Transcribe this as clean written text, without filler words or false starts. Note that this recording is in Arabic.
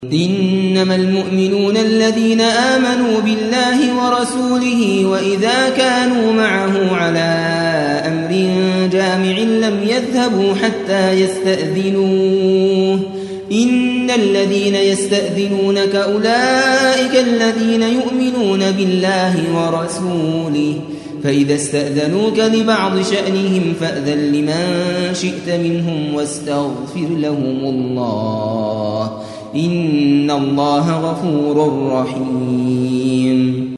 إنما المؤمنون الذين آمنوا بالله ورسوله وإذا كانوا معه على أمر جامع لم يذهبوا حتى يستأذنوه إن الذين يستأذنونك أولئك الذين يؤمنون بالله ورسوله فإذا استأذنوك لبعض شأنهم فأذن لمن شئت منهم واستغفر لهم الله إن الله غفور رحيم.